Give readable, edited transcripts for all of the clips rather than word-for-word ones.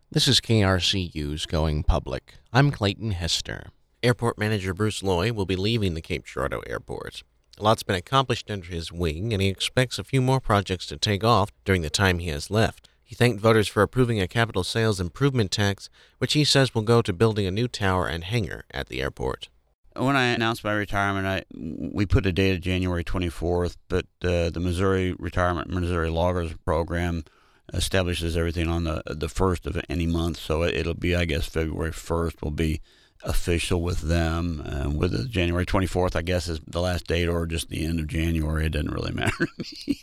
This is KRCU's Going Public. I'm Clayton Hester. Airport Manager Bruce Loy will be leaving the Cape Girardeau Airport. A lot's been accomplished under his wing, and he expects a few more projects to take off during the time he has left. He thanked voters for approving a capital sales improvement tax, which he says will go to building a new tower and hangar at the airport. When I announced my retirement, we put a date of January 24th, but the Missouri Loggers Program establishes everything on the first of any month, so it'll be, I guess, February 1st will be official with them. With the January 24th, I guess, is the last date, or just the end of January. It doesn't really matter to me.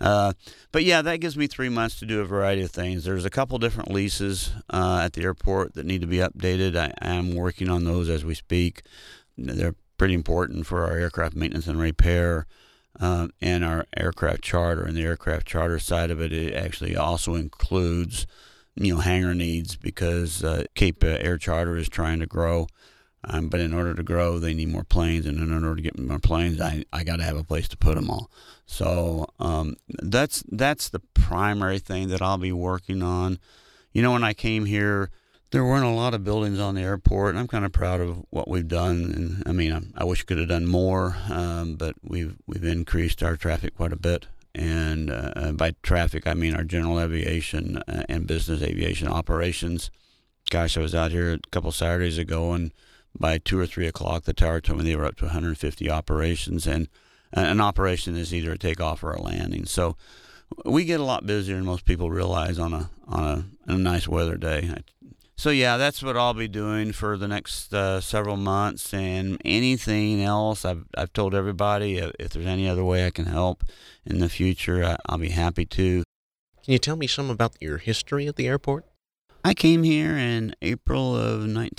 But yeah, that gives me 3 months to do a variety of things. There's a couple different leases at the airport that need to be updated. I am working on those as we speak. They're pretty important for our aircraft maintenance and repair and our aircraft charter. And the aircraft charter side of it actually also includes, hangar needs, because Cape Air Charter is trying to grow. But in order to grow, they need more planes, and in order to get more planes, I got to have a place to put them all. So that's the primary thing that I'll be working on. When I came here, there weren't a lot of buildings on the airport, and I'm kind of proud of what we've done. And I wish we could have done more, but we've increased our traffic quite a bit. And by traffic, I mean our general aviation and business aviation operations. Gosh, I was out here a couple Saturdays ago, and by 2 or 3 o'clock, the tower told me they were up to 150 operations, and an operation is either a takeoff or a landing. So we get a lot busier than most people realize on a nice weather day. So yeah, that's what I'll be doing for the next several months, and anything else, I've told everybody if there's any other way I can help in the future, I'll be happy to. Can you tell me some about your history at the airport? I came here in April of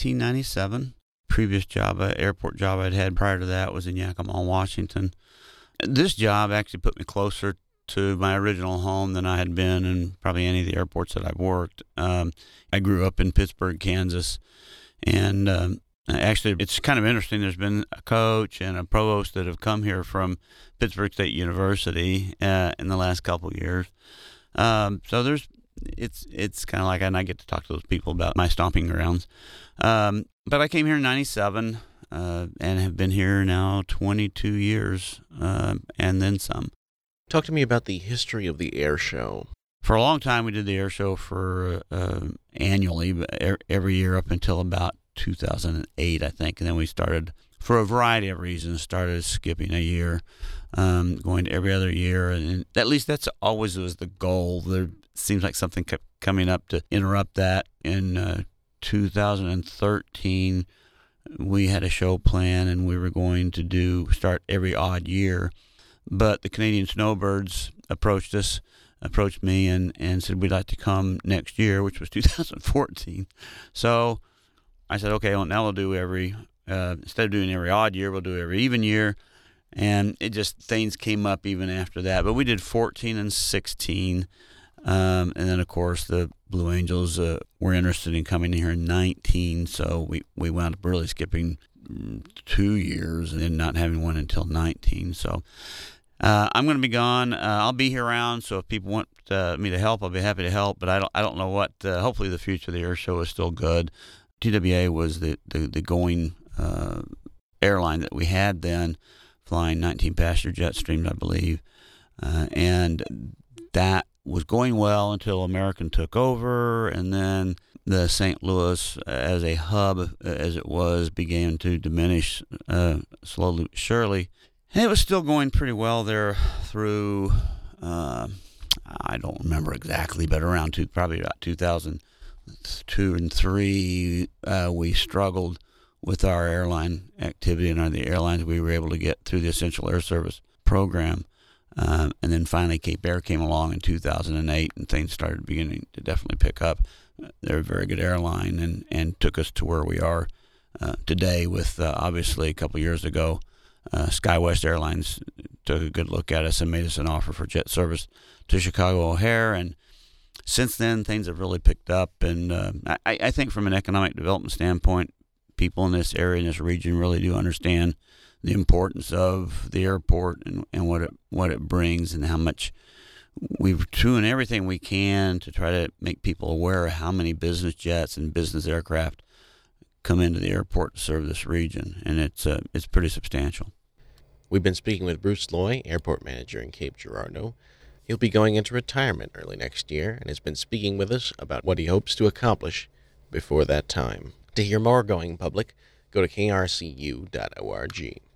1997. Previous airport job I'd had prior to that was in Yakima, Washington. This job actually put me closer to my original home than I had been in probably any of the airports that I've worked. I grew up in Pittsburgh, Kansas, and actually it's kind of interesting. There's been a coach and a provost that have come here from Pittsburgh State University in the last couple of years. So it's kind of like, and I get to talk to those people about my stomping grounds. But I came here in 97 and have been here now 22 years and then some. Talk to me about the history of the air show. For a long time, we did the air show for annually, every year up until about 2008, I think. And then we started, for a variety of reasons, started skipping a year, going to every other year. And at least that's always was the goal. There seems like something kept coming up to interrupt that. In 2013, we had a show plan, and we were going to start every odd year. But the Canadian Snowbirds approached me and said, we'd like to come next year, which was 2014. So I said, okay, well, now we'll do instead of doing every odd year, we'll do every even year. And things came up even after that. But we did 14 and 16. And then, of course, the Blue Angels were interested in coming here in 19. So we wound up really skipping 2 years and not having one until 19. So I'm going to be gone. I'll be here around, so if people want me to help, I'll be happy to help. But I don't know what. Hopefully, the future of the air show is still good. TWA was the going airline that we had then, flying 19 passenger jet streams, I believe, and that was going well until American took over, and then the St. Louis as a hub, as it was, began to diminish slowly but surely. And it was still going pretty well there through, I don't remember exactly, but probably about 2002 and 3, we struggled with our airline activity and the airlines we were able to get through the Essential Air Service program. And then finally Cape Air came along in 2008, and things started beginning to definitely pick up. They're a very good airline and took us to where we are today with, obviously, a couple years ago, SkyWest Airlines took a good look at us and made us an offer for jet service to Chicago O'Hare. And since then, things have really picked up. And I think from an economic development standpoint, people in this area, in this region, really do understand the importance of the airport and what it brings, and how much we're doing everything we can to try to make people aware of how many business jets and business aircraft come into the airport to serve this region, and it's pretty substantial. We've been speaking with Bruce Loy, airport manager in Cape Girardeau. He'll be going into retirement early next year and has been speaking with us about what he hopes to accomplish before that time. To hear more Going Public, go to krcu.org.